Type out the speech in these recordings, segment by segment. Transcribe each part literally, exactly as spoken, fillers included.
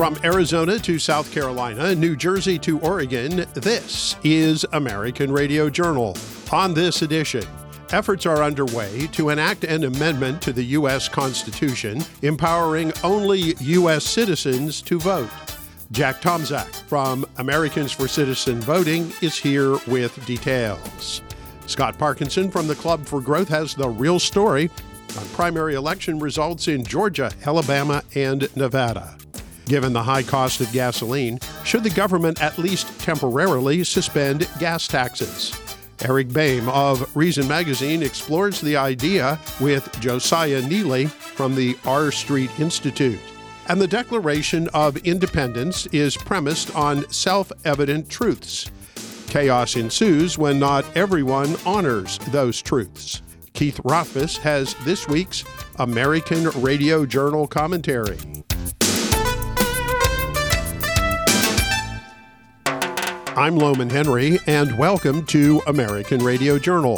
From Arizona to South Carolina, New Jersey to Oregon, this is American Radio Journal. On this edition, efforts are underway to enact an amendment to the U S Constitution empowering only U S citizens to vote. Jack Tomczak from Americans for Citizen Voting is here with details. Scott Parkinson from the Club for Growth has the real story on primary election results in Georgia, Alabama, and Nevada. Given the high cost of gasoline, should the government at least temporarily suspend gas taxes? Eric Boehm of Reason Magazine explores the idea with Josiah Neely from the R Street Institute. And the Declaration of Independence is premised on self-evident truths. Chaos ensues when not everyone honors those truths. Keith Rothfuss has this week's American Radio Journal commentary. I'm Loman Henry, and welcome to American Radio Journal.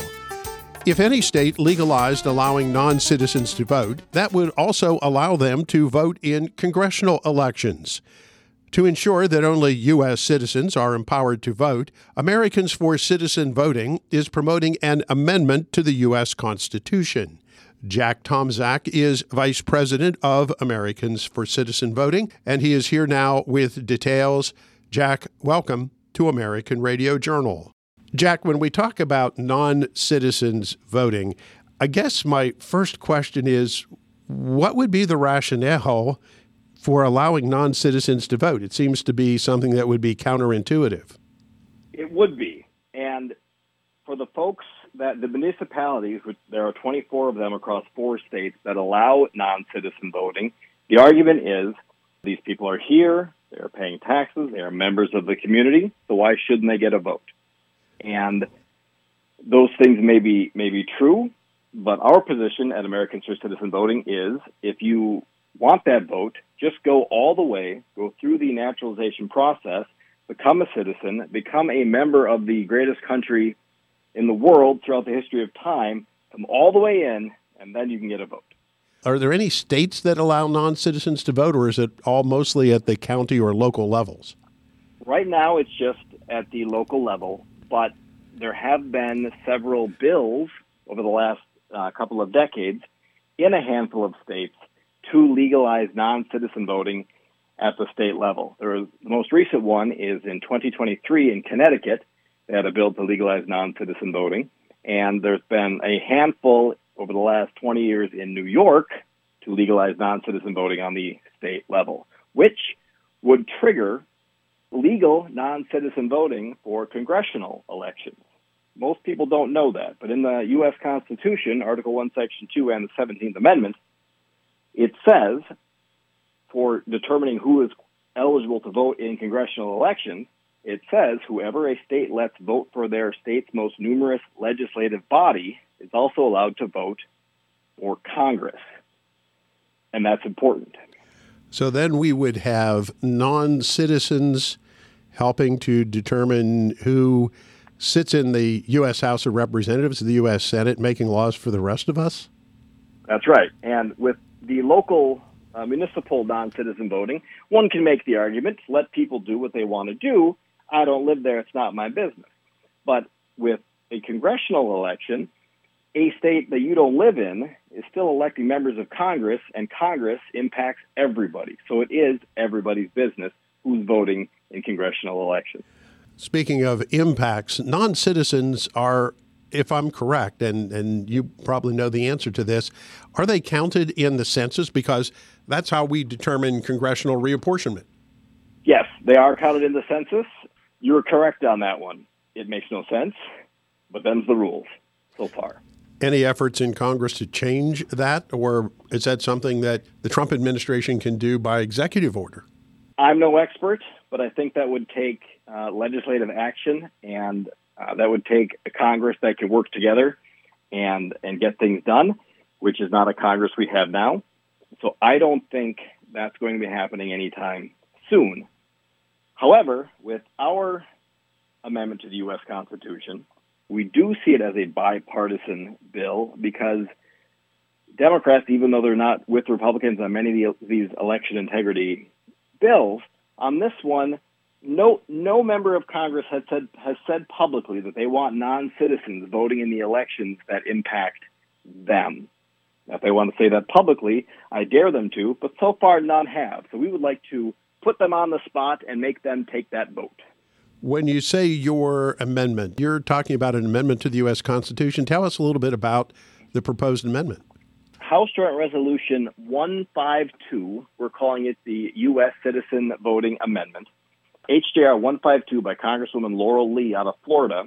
If any state legalized allowing non-citizens to vote, that would also allow them to vote in congressional elections. To ensure that only U S citizens are empowered to vote, Americans for Citizen Voting is promoting an amendment to the U S Constitution. Jack Tomczak is Vice President of Americans for Citizen Voting, and he is here now with details. Jack, welcome to American Radio Journal. Jack, when we talk about non-citizens voting, I guess my first question is, what would be the rationale for allowing non-citizens to vote? It seems to be something that would be counterintuitive. It would be. And for the folks that the municipalities, which there are twenty-four of them across four states that allow non-citizen voting, the argument is these people are here, they're paying taxes, they are members of the community, so why shouldn't they get a vote? And those things may be, may be true, but our position at Americans for Citizen Voting is if you want that vote, just go all the way, go through the naturalization process, become a citizen, become a member of the greatest country in the world throughout the history of time, come all the way in, and then you can get a vote. Are there any states that allow non-citizens to vote, or is it all mostly at the county or local levels? Right now, it's just at the local level, but there have been several bills over the last uh, couple of decades in a handful of states to legalize non-citizen voting at the state level. There was, the most recent one is in twenty twenty-three in Connecticut. They had a bill to legalize non-citizen voting, and there's been a handful over the last twenty years in New York to legalize non-citizen voting on the state level, which would trigger legal non-citizen voting for congressional elections. Most people don't know that, but in the U S Constitution, Article one, Section two, and the seventeenth Amendment, it says for determining who is eligible to vote in congressional elections, it says whoever a state lets vote for their state's most numerous legislative body is also allowed to vote for Congress. And that's important. So then we would have non-citizens helping to determine who sits in the U S House of Representatives, the U S Senate, making laws for the rest of us? That's right. And with the local uh, municipal non-citizen voting, one can make the argument, let people do what they want to do. I don't live there. It's not my business. But with a congressional election, a state that you don't live in is still electing members of Congress, and Congress impacts everybody. So it is everybody's business who's voting in congressional elections. Speaking of impacts, non-citizens are, if I'm correct, and, and you probably know the answer to this, are they counted in the census? Because that's how we determine congressional reapportionment. Yes, they are counted in the census. You're correct on that one. It makes no sense, but them's the rules so far. Any efforts in Congress to change that, or is that something that the Trump administration can do by executive order? I'm no expert, but I think that would take uh, legislative action, and uh, that would take a Congress that could work together and, and get things done, which is not a Congress we have now. So I don't think that's going to be happening anytime soon. However, with our amendment to the U S Constitution, we do see it as a bipartisan bill because Democrats, even though they're not with Republicans on many of these election integrity bills. On this one, no no member of Congress has said has said publicly that they want non-citizens voting in the elections that impact them. Now, if they want to say that publicly, I dare them to, but so far none have. So we would like to put them on the spot and make them take that vote. When you say your amendment, you're talking about an amendment to the U S Constitution. Tell us a little bit about the proposed amendment. House Joint Resolution one fifty-two, we're calling it the U S Citizen Voting Amendment. H J R one fifty-two by Congresswoman Laurel Lee out of Florida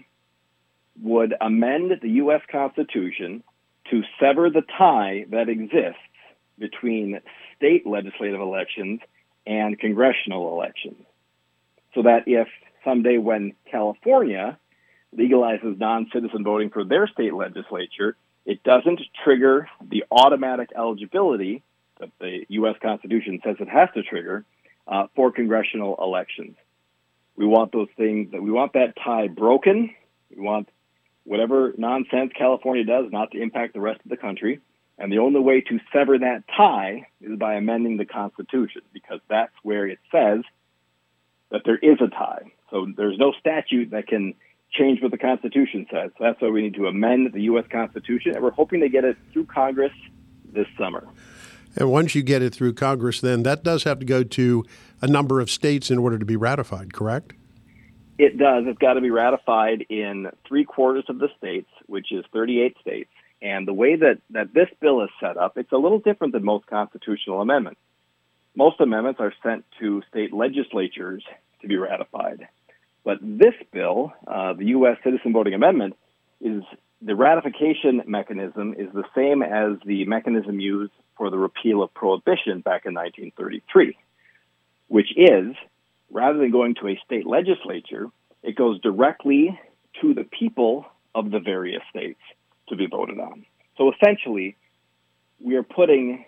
would amend the U S Constitution to sever the tie that exists between state legislative elections and congressional elections. So that if someday when California legalizes non-citizen voting for their state legislature, it doesn't trigger the automatic eligibility that the U S Constitution says it has to trigger uh, for congressional elections. We want those things, that we want that tie broken. We want whatever nonsense California does not to impact the rest of the country. And the only way to sever that tie is by amending the Constitution, because that's where it says that there is a tie. So there's no statute that can change what the Constitution says. So that's why we need to amend the U S Constitution, and we're hoping to get it through Congress this summer. And once you get it through Congress, then that does have to go to a number of states in order to be ratified, correct? It does. It's got to be ratified in three quarters of the states, which is thirty-eight states. And the way that, that this bill is set up, it's a little different than most constitutional amendments. Most amendments are sent to state legislatures to be ratified. But this bill, uh, the U S Citizen Voting Amendment, is the ratification mechanism is the same as the mechanism used for the repeal of prohibition back in nineteen thirty-three, which is, rather than going to a state legislature, it goes directly to the people of the various states to be voted on. So essentially, we are putting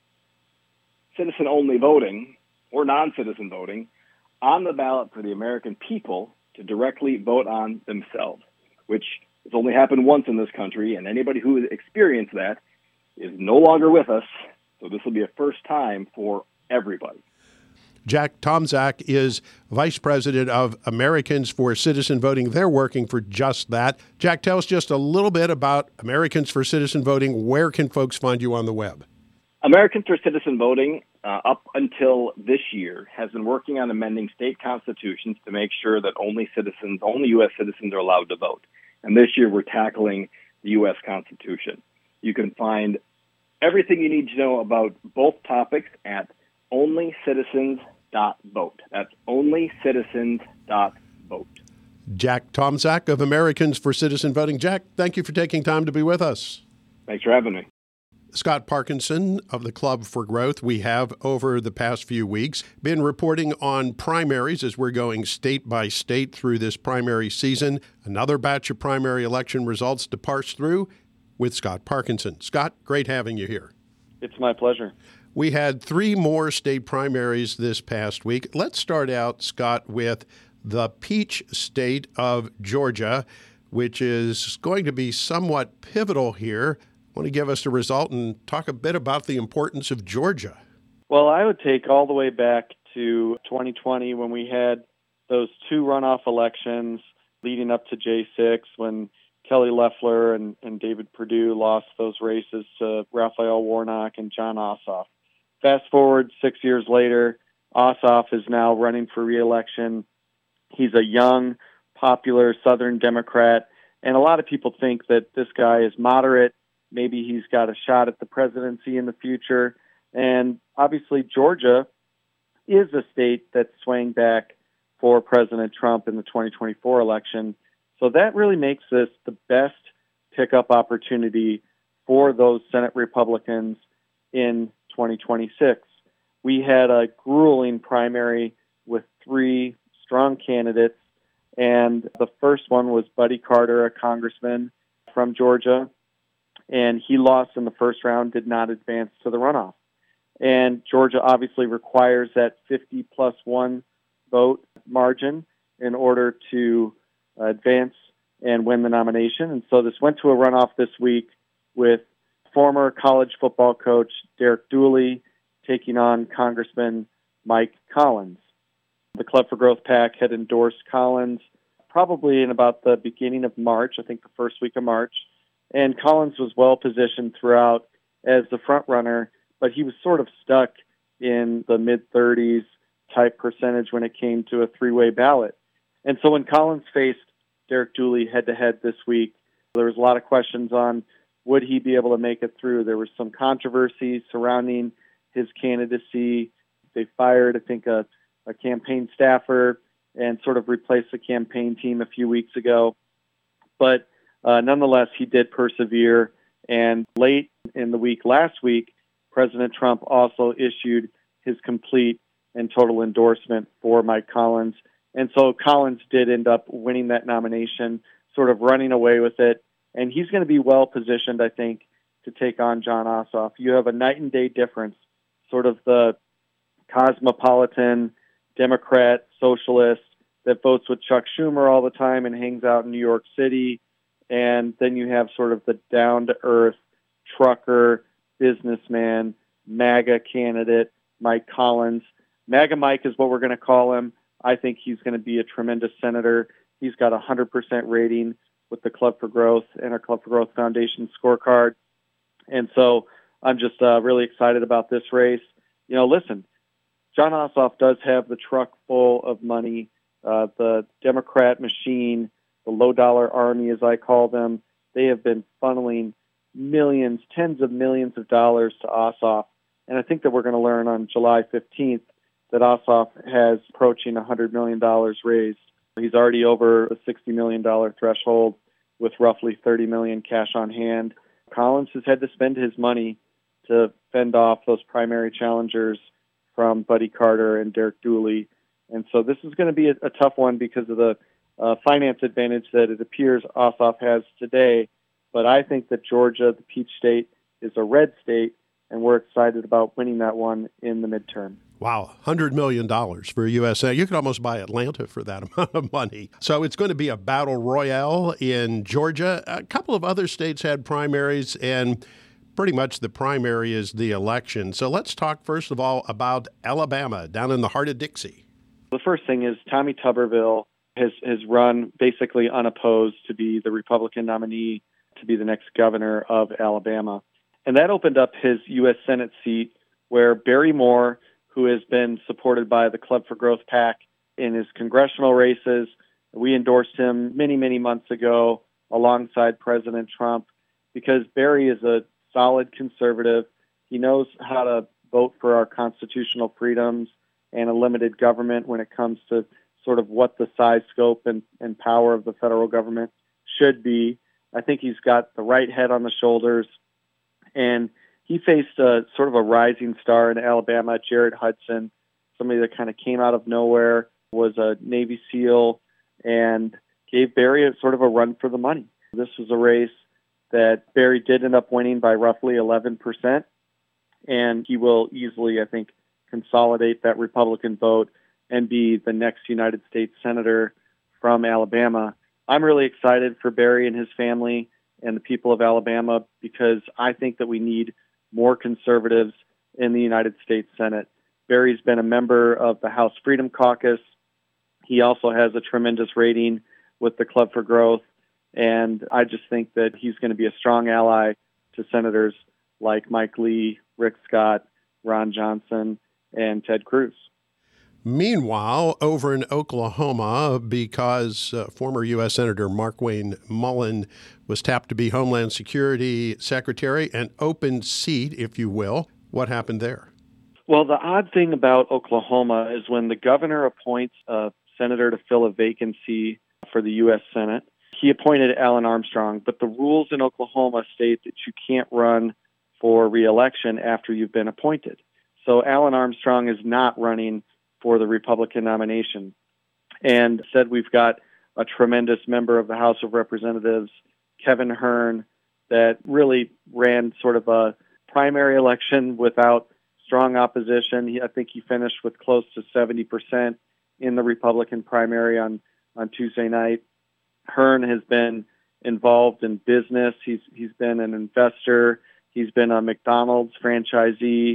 citizen-only voting or non-citizen voting on the ballot for the American people to directly vote on themselves, which has only happened once in this country, and anybody who has experienced that is no longer with us. So this will be a first time for everybody. Jack Tomczak is Vice President of Americans for Citizen Voting. They're working for just that. Jack, tell us just a little bit about Americans for Citizen Voting. Where can folks find you on the web? Americans for Citizen Voting, uh, up until this year, has been working on amending state constitutions to make sure that only citizens, only U S citizens are allowed to vote. And this year we're tackling the U S Constitution. You can find everything you need to know about both topics at only citizens dot vote. That's only citizens dot vote. Jack Tomczak of Americans for Citizen Voting. Jack, thank you for taking time to be with us. Thanks for having me. Scott Parkinson of the Club for Growth. We have, over the past few weeks, been reporting on primaries as we're going state by state through this primary season. Another batch of primary election results to parse through with Scott Parkinson. Scott, great having you here. It's my pleasure. We had three more state primaries this past week. Let's start out, Scott, with the peach state of Georgia, which is going to be somewhat pivotal here. Want to give us a result and talk a bit about the importance of Georgia? Well, I would take all the way back to twenty twenty when we had those two runoff elections leading up to J six, when Kelly Loeffler and, and David Perdue lost those races to Raphael Warnock and Jon Ossoff. Fast forward six years later, Ossoff is now running for re-election. He's a young, popular Southern Democrat, and a lot of people think that this guy is moderate. Maybe he's got a shot at the presidency in the future. And obviously, Georgia is a state that swung back for President Trump in the twenty twenty-four election. So that really makes this the best pickup opportunity for those Senate Republicans in twenty twenty-six. We had a grueling primary with three strong candidates, and the first one was Buddy Carter, a congressman from Georgia, and he lost in the first round, did not advance to the runoff. And Georgia obviously requires that fifty plus one vote margin in order to advance and win the nomination. And so this went to a runoff this week with former college football coach Derek Dooley taking on Congressman Mike Collins. The Club for Growth PAC had endorsed Collins probably in about the beginning of March, I think the first week of March. And Collins was well positioned throughout as the front runner, but he was sort of stuck in the mid-thirties type percentage when it came to a three-way ballot. And so when Collins faced Derek Dooley head-to-head this week, there was a lot of questions on would he be able to make it through. There was some controversy surrounding his candidacy. They fired, I think, a, a campaign staffer and sort of replaced the campaign team a few weeks ago. But uh, nonetheless, he did persevere. And late in the week last week, President Trump also issued his complete and total endorsement for Mike Collins. And so Collins did end up winning that nomination, sort of running away with it. And he's going to be well positioned, I think, to take on Jon Ossoff. You have a night and day difference, sort of the cosmopolitan Democrat socialist that votes with Chuck Schumer all the time and hangs out in New York City. And then you have sort of the down-to-earth trucker, businessman, MAGA candidate, Mike Collins. MAGA Mike is what we're going to call him. I think he's going to be a tremendous senator. He's got a one hundred percent rating with the Club for Growth and our Club for Growth Foundation scorecard. And so I'm just uh, really excited about this race. You know, listen, Jon Ossoff does have the truck full of money. Uh, the Democrat machine, the low-dollar army, as I call them, they have been funneling millions, tens of millions of dollars to Ossoff. And I think that we're going to learn on July fifteenth that Ossoff has approaching one hundred million dollars raised. He's already over the sixty million dollars threshold with roughly thirty million dollars cash on hand. Collins has had to spend his money to fend off those primary challengers from Buddy Carter and Derek Dooley. And so this is going to be a, a tough one because of the uh, finance advantage that it appears Ossoff has today. But I think that Georgia, the Peach State, is a red state, and we're excited about winning that one in the midterm. Wow, one hundred million dollars for U S A. You could almost buy Atlanta for that amount of money. So it's going to be a battle royale in Georgia. A couple of other states had primaries, and pretty much the primary is the election. So let's talk, first of all, about Alabama, down in the heart of Dixie. The first thing is Tommy Tuberville has, has run basically unopposed to be the Republican nominee to be the next governor of Alabama. And that opened up his U S Senate seat where Barry Moore, who has been supported by the Club for Growth PAC in his congressional races. We endorsed him many, many months ago alongside President Trump because Barry is a solid conservative. He knows how to vote for our constitutional freedoms and a limited government when it comes to sort of what the size, scope, and, and power of the federal government should be. I think he's got the right head on the shoulders. And he faced a, sort of a rising star in Alabama, Jared Hudson, somebody that kind of came out of nowhere, was a Navy SEAL, and gave Barry a sort of a run for the money. This was a race that Barry did end up winning by roughly eleven percent, and he will easily, I think, consolidate that Republican vote and be the next United States Senator from Alabama. I'm really excited for Barry and his family and the people of Alabama because I think that we need more conservatives in the United States Senate. Barry's been a member of the House Freedom Caucus. He also has a tremendous rating with the Club for Growth, and I just think that he's going to be a strong ally to senators like Mike Lee, Rick Scott, Ron Johnson, and Ted Cruz. Meanwhile, over in Oklahoma, because uh, former U S Senator Markwayne Mullin was tapped to be Homeland Security Secretary, an open seat, if you will. What happened there? Well, the odd thing about Oklahoma is when the governor appoints a senator to fill a vacancy for the U S Senate, he appointed Alan Armstrong, but the rules in Oklahoma state that you can't run for re-election after you've been appointed. So Alan Armstrong is not running for the Republican nomination. And said we've got a tremendous member of the House of Representatives, Kevin Hern, that really ran sort of a primary election without strong opposition. He, I think he finished with close to seventy percent in the Republican primary on, on Tuesday night. Hern has been involved in business. He's he's been an investor. He's been a McDonald's franchisee.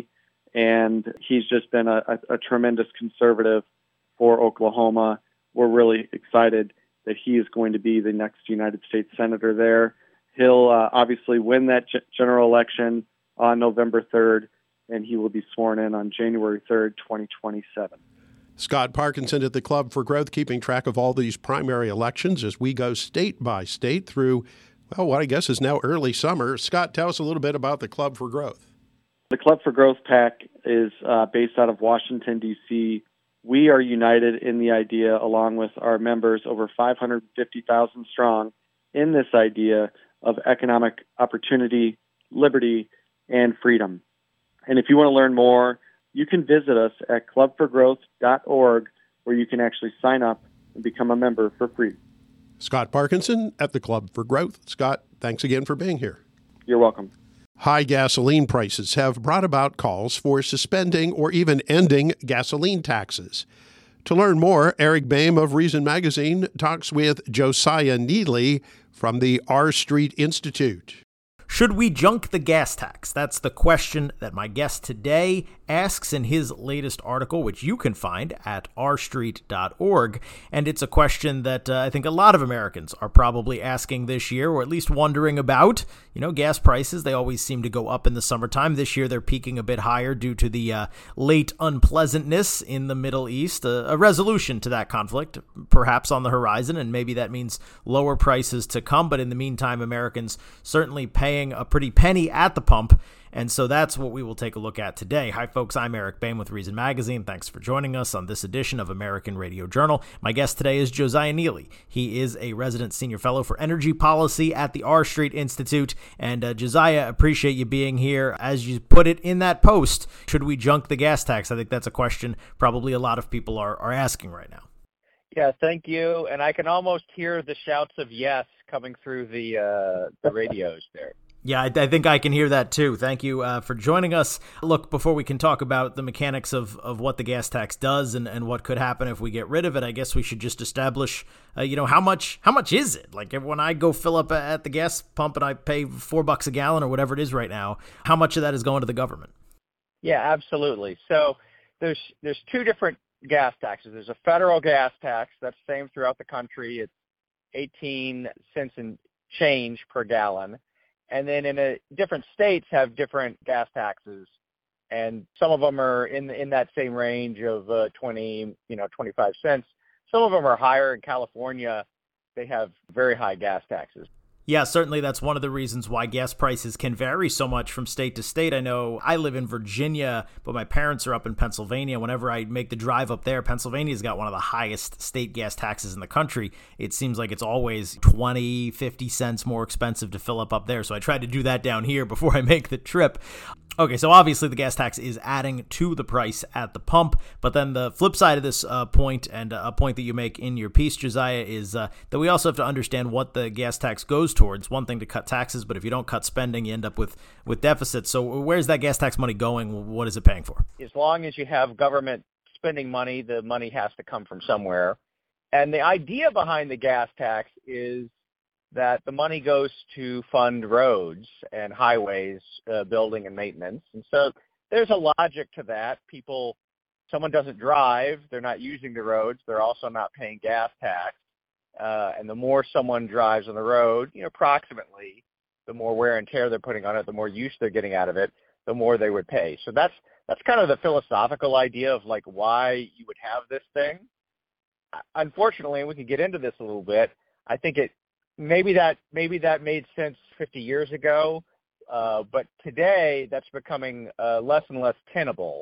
and he's just been a, a, a tremendous conservative for Oklahoma. We're really excited that he is going to be the next United States Senator there. He'll uh, obviously win that g- general election on November third, and he will be sworn in on January third, twenty twenty-seven. Scott Parkinson at the Club for Growth, keeping track of all these primary elections as we go state by state through, well, what I guess is now early summer. Scott, tell us a little bit about the Club for Growth. The Club for Growth PAC is uh, based out of Washington, D C We are united in the idea, along with our members, over five hundred fifty thousand strong, in this idea of economic opportunity, liberty, and freedom. And if you want to learn more, you can visit us at club for growth dot org, where you can actually sign up and become a member for free. Scott Parkinson at the Club for Growth. Scott, thanks again for being here. You're welcome. High gasoline prices have brought about calls for suspending or even ending gasoline taxes. To learn more, Eric Boehm of Reason Magazine talks with Josiah Neely from the R Street Institute. Should we junk the gas tax? That's the question that my guest today asks in his latest article, which you can find at r street dot org. And it's a question that uh, I think a lot of Americans are probably asking this year, or at least wondering about. You know, gas prices, they always seem to go up in the summertime. This year, they're peaking a bit higher due to the uh, late unpleasantness in the Middle East. A, a resolution to that conflict, perhaps on the horizon, and maybe that means lower prices to come. But in the meantime, Americans certainly paying a pretty penny at the pump. And so that's what we will take a look at today. Hi, folks. I'm Eric Boehm with Reason Magazine. Thanks for joining us on this edition of American Radio Journal. My guest today is Josiah Neely. He is a resident senior fellow for energy policy at the R Street Institute. And uh, Josiah, appreciate you being here. As you put it in that post, should we junk the gas tax? I think that's a question probably a lot of people are, are asking right now. Yeah, thank you. And I can almost hear the shouts of yes coming through the uh, the radios there. Yeah, I, I think I can hear that too. Thank you uh, for joining us. Look, before we can talk about the mechanics of, of what the gas tax does and, and what could happen if we get rid of it, I guess we should just establish, uh, you know, how much how much is it? Like when I go fill up at the gas pump and I pay four bucks a gallon or whatever it is right now, how much of that is going to the government? Yeah, absolutely. So there's there's two different gas taxes. There's a federal gas tax that's the same throughout the country. It's eighteen cents and change per gallon. And then in a, different states have different gas taxes, and some of them are in in that same range of uh, twenty, you know, twenty-five cents. Some of them are higher. In California, they have very high gas taxes. Yeah, certainly that's one of the reasons why gas prices can vary so much from state to state. I know I live in Virginia, but my parents are up in Pennsylvania. Whenever I make the drive up there, Pennsylvania's got one of the highest state gas taxes in the country. It seems like it's always twenty, fifty cents more expensive to fill up up there. So I tried to do that down here before I make the trip. Okay, so obviously the gas tax is adding to the price at the pump, but then the flip side of this uh, point, and a point that you make in your piece, Josiah, is uh, that we also have to understand what the gas tax goes towards. One thing to cut taxes, but if you don't cut spending, you end up with, with deficits. So where's that gas tax money going? What is it paying for? As long as you have government spending money, the money has to come from somewhere. And the idea behind the gas tax is that the money goes to fund roads and highways, uh, building and maintenance. And so there's a logic to that. People, someone doesn't drive, they're not using the roads, they're also not paying gas tax. Uh, and the more someone drives on the road, you know, approximately, the more wear and tear they're putting on it, the more use they're getting out of it, the more they would pay. So that's that's kind of the philosophical idea of like why you would have this thing. Unfortunately, we can get into this a little bit. I think it Maybe that maybe that made sense fifty years ago, uh, but today that's becoming uh, less and less tenable.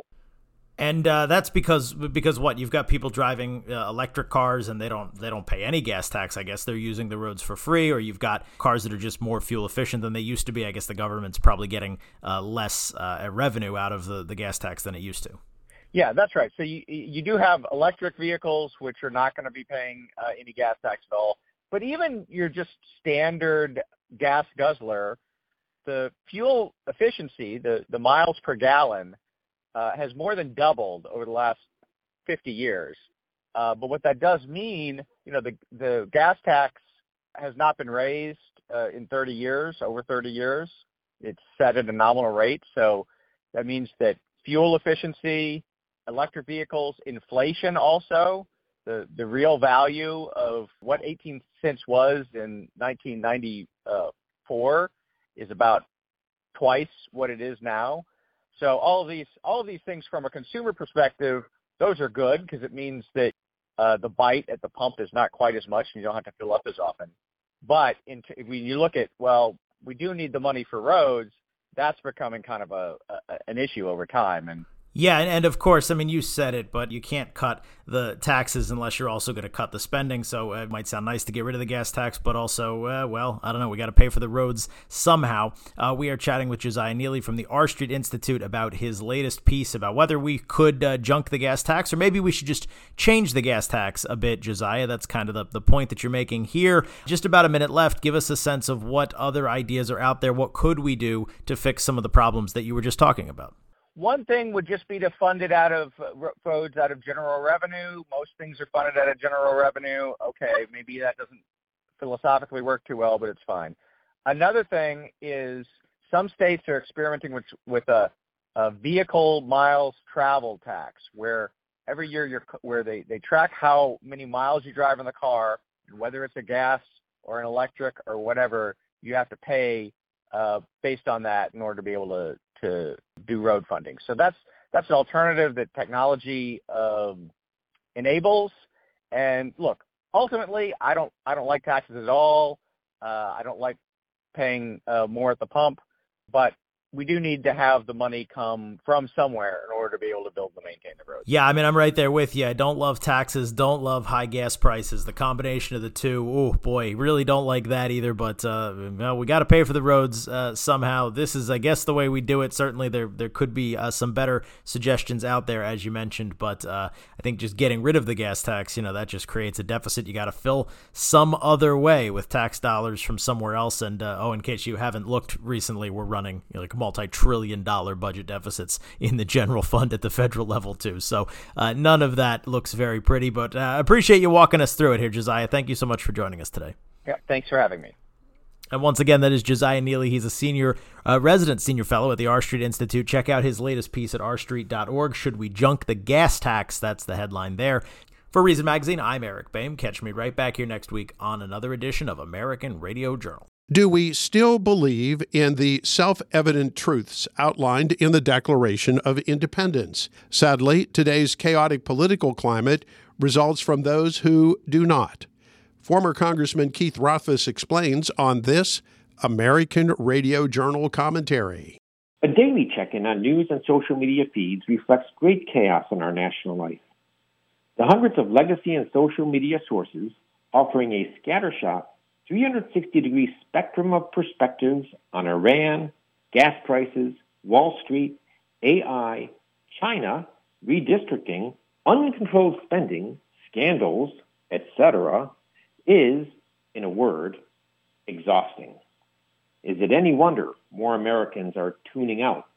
And uh, that's because because what you've got people driving uh, electric cars and they don't they don't pay any gas tax. I guess they're using the roads for free, or you've got cars that are just more fuel efficient than they used to be. I guess the government's probably getting uh, less uh, revenue out of the, the gas tax than it used to. Yeah, that's right. So you you do have electric vehicles which are not going to be paying uh, any gas tax at all. But even your just standard gas guzzler, the fuel efficiency, the, the miles per gallon, uh, has more than doubled over the last fifty years. Uh, but what that does mean, you know, the, the gas tax has not been raised uh, in thirty years, over thirty years. It's set at a nominal rate. So that means that fuel efficiency, electric vehicles, inflation also. The, the real value of what eighteen cents was in nineteen ninety-four is about twice what it is now. So all of these, all of these things from a consumer perspective, those are good because it means that uh, the bite at the pump is not quite as much and you don't have to fill up as often. But in t- when you look at, well, we do need the money for roads, that's becoming kind of a, a an issue over time. And Yeah, and, and of course, I mean, you said it, but you can't cut the taxes unless you're also going to cut the spending. So it might sound nice to get rid of the gas tax, but also, uh, well, I don't know, we got to pay for the roads somehow. Uh, we are chatting with Josiah Neely from the R Street Institute about his latest piece about whether we could uh, junk the gas tax, or maybe we should just change the gas tax a bit, Josiah. That's kind of the, the point that you're making here. Just about a minute left. Give us a sense of what other ideas are out there. What could we do to fix some of the problems that you were just talking about? One thing would just be to fund it out of uh, roads out of general revenue. Most things are funded out of general revenue. Okay, maybe that doesn't philosophically work too well, but it's fine. Another thing is some states are experimenting with with a, a vehicle miles travel tax, where every year you're where they, they track how many miles you drive in the car, and whether it's a gas or an electric or whatever, you have to pay uh, based on that in order to be able to to do road funding. So that's that's an alternative that technology um, enables. And look, ultimately, I don't I don't like taxes at all. Uh, I don't like paying uh, more at the pump, but we do need to have the money come from somewhere in order to be able to build and maintain the roads. Yeah, I mean, I'm right there with you. I don't love taxes, don't love high gas prices. The combination of the two, oh boy, really don't like that either. But uh, well, we got to pay for the roads uh, somehow. This is, I guess, the way we do it. Certainly, there there could be uh, some better suggestions out there, as you mentioned. But uh, I think just getting rid of the gas tax, you know, that just creates a deficit. You got to fill some other way with tax dollars from somewhere else. And uh, oh, in case you haven't looked recently, we're running you know, like multi-trillion dollar budget deficits in the general fund at the federal level too. So uh, none of that looks very pretty, but I uh, appreciate you walking us through it here, Josiah. Thank you so much for joining us today. Yeah, thanks for having me. And once again, that is Josiah Neely. He's a senior uh, resident senior fellow at the R Street Institute. Check out his latest piece at r street dot org. Should we junk the gas tax? That's the headline there. For Reason Magazine, I'm Eric Boehm. Catch me right back here next week on another edition of American Radio Journal. Do we still believe in the self-evident truths outlined in the Declaration of Independence? Sadly, today's chaotic political climate results from those who do not. Former Congressman Keith Rothfus explains on this American Radio Journal commentary. A daily check-in on news and social media feeds reflects great chaos in our national life. The hundreds of legacy and social media sources offering a scattershot three hundred sixty degree spectrum of perspectives on Iran, gas prices, Wall Street, A I, China, redistricting, uncontrolled spending, scandals, et cetera, is, in a word, exhausting. Is it any wonder more Americans are tuning out?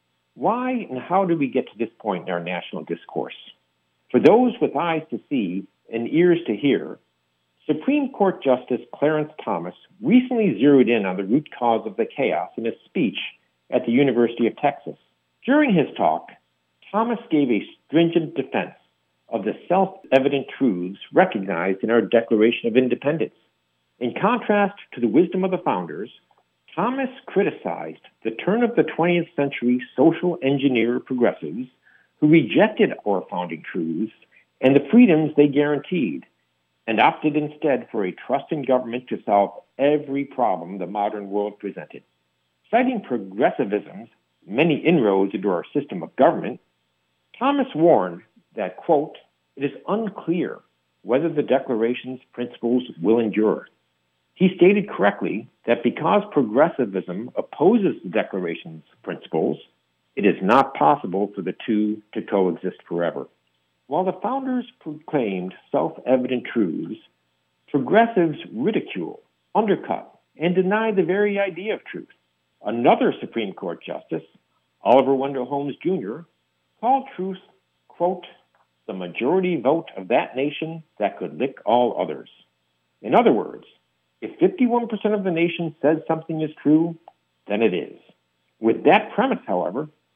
Why and how did we get to this point in our national discourse? For those with eyes to see and ears to hear, Supreme Court Justice Clarence Thomas recently zeroed in on the root cause of the chaos in a speech at the University of Texas. During his talk, Thomas gave a stringent defense of the self-evident truths recognized in our Declaration of Independence. In contrast to the wisdom of the founders, Thomas criticized the turn of the twentieth century social engineer progressives who rejected our founding truths and the freedoms they guaranteed, and opted instead for a trust in government to solve every problem the modern world presented. Citing progressivism's many inroads into our system of government, Thomas warned that, quote, it is unclear whether the Declaration's principles will endure. He stated correctly that because progressivism opposes the Declaration's principles, it is not possible for the two to coexist forever. While the founders proclaimed self-evident truths, progressives ridicule, undercut, and deny the very idea of truth. Another Supreme Court Justice, Oliver Wendell Holmes Junior, called truth, quote, the majority vote of that nation that could lick all others. In other words, if fifty-one percent of the nation says something is true, then it is. With that premise, however,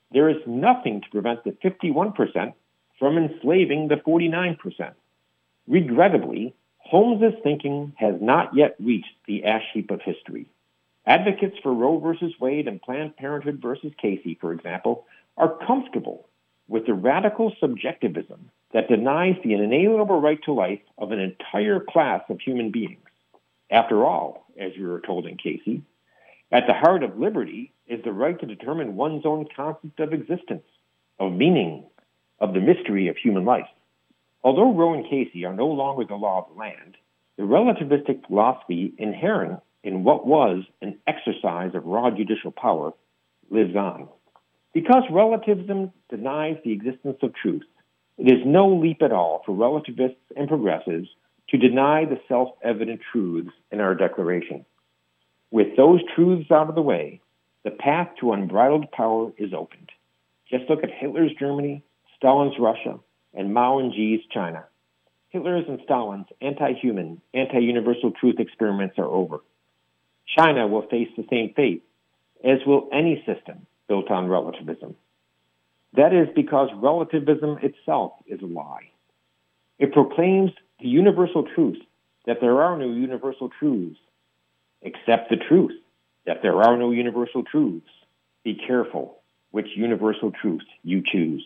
there is nothing to prevent the fifty-one percent from enslaving the forty-nine percent. Regrettably, Holmes's thinking has not yet reached the ash heap of history. Advocates for Roe versus Wade and Planned Parenthood versus Casey, for example, are comfortable with the radical subjectivism that denies the inalienable right to life of an entire class of human beings. After all, as we were told in Casey, at the heart of liberty is the right to determine one's own concept of existence, of meaning, of the mystery of human life. Although Roe and Casey are no longer the law of the land, the relativistic philosophy inherent in what was an exercise of raw judicial power lives on. Because relativism denies the existence of truth, it is no leap at all for relativists and progressives to deny the self-evident truths in our Declaration. With those truths out of the way, the path to unbridled power is opened. Just look at Hitler's Germany, Stalin's Russia, and Mao and Xi's China. Hitler's and Stalin's anti-human, anti-universal truth experiments are over. China will face the same fate, as will any system built on relativism. That is because relativism itself is a lie. It proclaims the universal truth that there are no universal truths. Accept the truth that there are no universal truths. Be careful which universal truth you choose.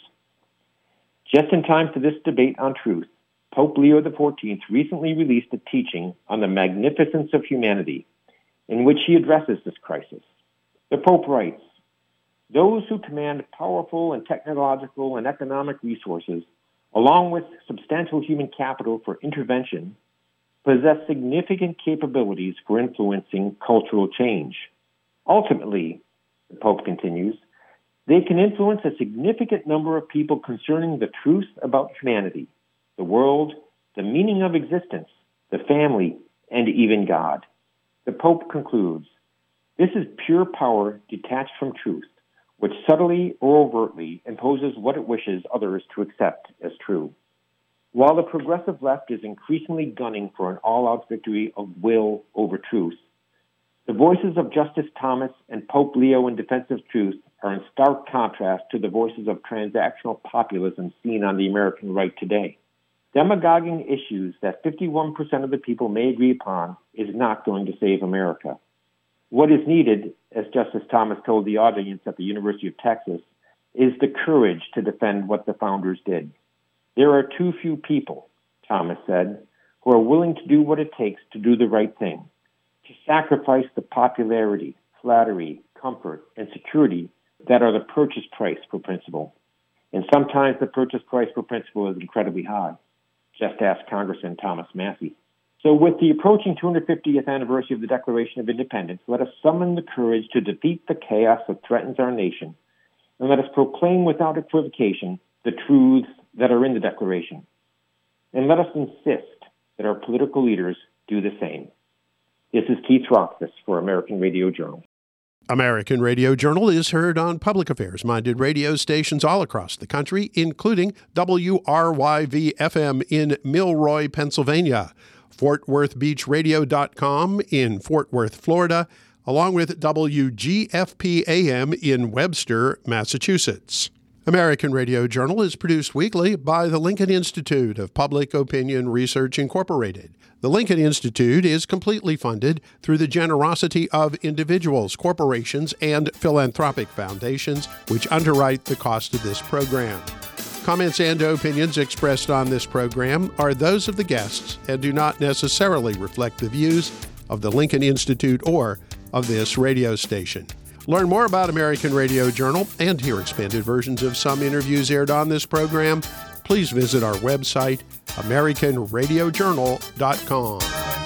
Just in time for this debate on truth, Pope Leo the fourteenth recently released a teaching on the magnificence of humanity, in which he addresses this crisis. The Pope writes, "Those who command powerful and technological and economic resources, along with substantial human capital for intervention, possess significant capabilities for influencing cultural change. Ultimately," the Pope continues, "they can influence a significant number of people concerning the truth about humanity, the world, the meaning of existence, the family, and even God." The Pope concludes, "This is pure power detached from truth, which subtly or overtly imposes what it wishes others to accept as true." While the progressive left is increasingly gunning for an all-out victory of will over truth, the voices of Justice Thomas and Pope Leo in defense of truth are in stark contrast to the voices of transactional populism seen on the American right today. Demagoguing issues that fifty-one percent of the people may agree upon is not going to save America. What is needed, as Justice Thomas told the audience at the University of Texas, is the courage to defend what the founders did. "There are too few people," Thomas said, "who are willing to do what it takes to do the right thing, to sacrifice the popularity, flattery, comfort, and security that are the purchase price for principle. And sometimes the purchase price for principle is incredibly high. Just ask Congressman Thomas Massie." So with the approaching two hundred fiftieth anniversary of the Declaration of Independence, let us summon the courage to defeat the chaos that threatens our nation, and let us proclaim without equivocation the truths that are in the Declaration. And let us insist that our political leaders do the same. This is Keith Rothfuss for American Radio Journal. American Radio Journal is heard on public affairs-minded radio stations all across the country, including W R Y V F M in Milroy, Pennsylvania, Fort Worth Beach Radio dot com in Fort Worth, Florida, along with W G F P A M in Webster, Massachusetts. American Radio Journal is produced weekly by the Lincoln Institute of Public Opinion Research, Incorporated. The Lincoln Institute is completely funded through the generosity of individuals, corporations, and philanthropic foundations, which underwrite the cost of this program. Comments and opinions expressed on this program are those of the guests and do not necessarily reflect the views of the Lincoln Institute or of this radio station. Learn more about American Radio Journal and hear expanded versions of some interviews aired on this program. Please visit our website, American Radio Journal dot com.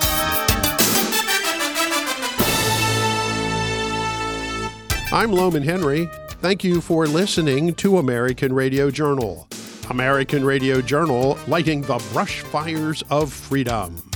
I'm Loman Henry. Thank you for listening to American Radio Journal. American Radio Journal, lighting the brush fires of freedom.